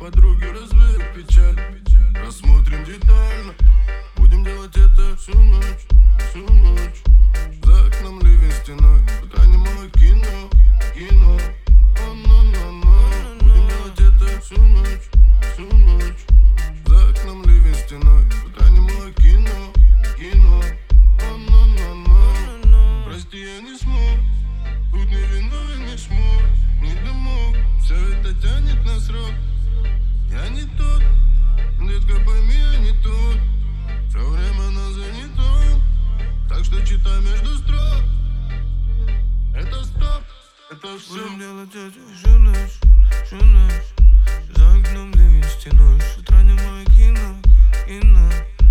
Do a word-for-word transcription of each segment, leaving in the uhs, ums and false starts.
подруги развеют печаль. Рассмотрим детально, будем делать это всю ночь, всю ночь. За окном ливень стеной, утра немое кино, кино. О-но-но-но. Будем делать это всю ночь, всю ночь. За окном ливень стеной, утра немое кино, кино. О-но-но-но. Прости, я не смог, тут не виновен, не смог, не домог. Все это тянет на срок. Я не тот, детка, пойми, я не тот. Все время на занято, так что читай между строк. Это стоп, это все. Будем делать это всю ночь, всю ночь. За окном ливень стеной, с утра немое кино, кино.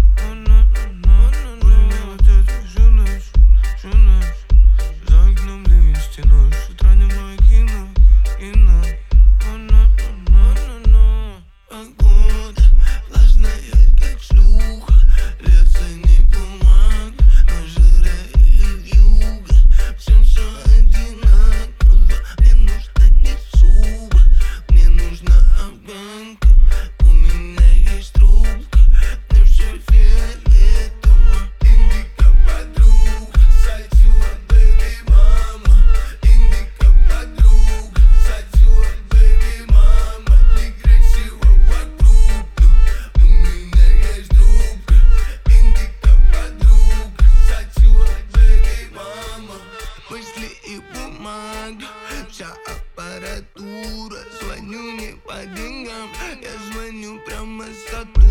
Будем делать это всю ночь, всю ночь. За окном ливень стеной, с утра немое кино, кино. Погода влажная, как шлюха, льется не бумага, но жирает юга. Всем все одинаково, мне нужна не суба, мне нужна афганка, у меня есть трубка, мне все фиолетово. Индика подруга, сатила бэби мама, индика подруга, сатила бэби мама, некрасиво вокруг, у меня есть трубка, индика подруга, сатила бэби мама. Мысли и бумага, вся аппаратура, звоню не по деньгам, я звоню прямо с оттуда.